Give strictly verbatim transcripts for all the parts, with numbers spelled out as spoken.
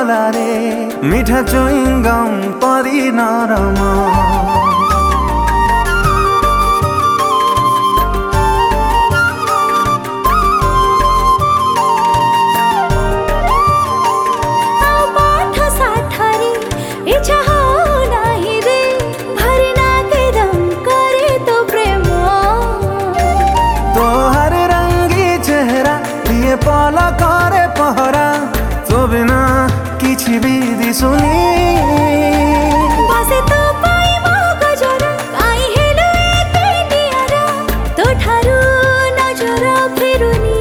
गलारे मिठा चुइंगम परी नरम पल करे पहरा तो बिना किछि भी दिसुनी बसे तो पाई मो गजरा काई हेलो एते नियारा तो ठारू नजर फेरुनी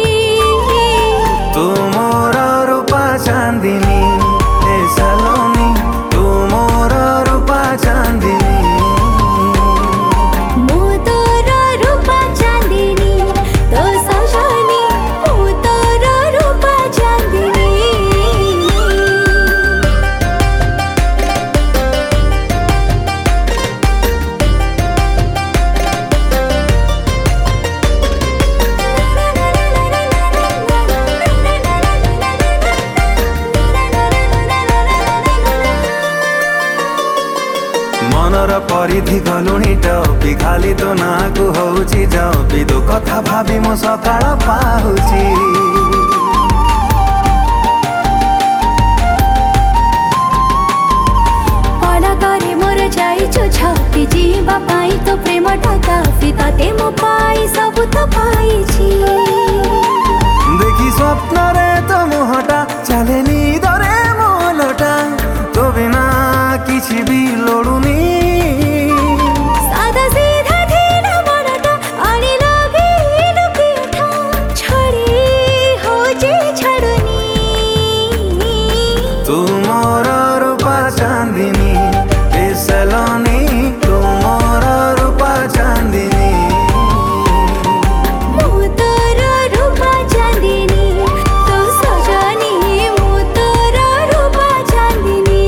तू मोर रूपा चांदिनी ए सलोनी तू मोर रूपा चांदिनी मनर परिधि गलुणी टपी खाली तो नाकु होउची जपी दो कथा भाभी मो सकाळ पाहुची पला करे मोर जाइछु छपी जीवा पाई तो प्रेम काफी ताते मो पाई सब तो पाइछि देखी स्वप्न रे तो मोहटा चले निदरे मोलटा तो बिना किछि भी लोडुनी तू मोर रूपा चांदिनी ए सलोनी तू मोर रूपा चांदिनी मु तोर रूपा चांदिनी तो सजनी मु तोर रूपा चांदिनी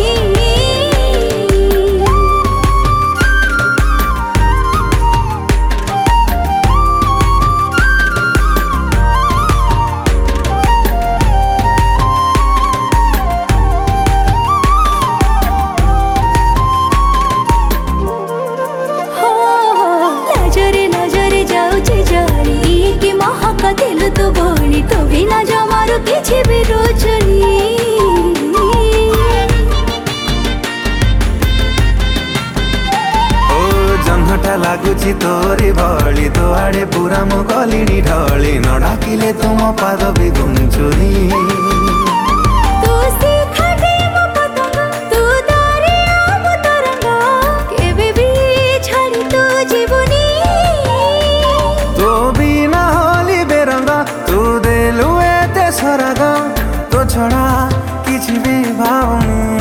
दिल तो बोली तो बिना जमारू किछि भी रोचनी ओ जन्हटा लागुची तोरी भली तो आड़े पूरा मो गलिनी ढली न डाकिले तो मो पाद भी गुंचुनी तू सिखाटे मो पतंग तू दरिया मो तरंग केबे भी छाड़ी तू जीवनी तो बिना तू देलु एते सरग तो छड़ा किछि भी भावनी।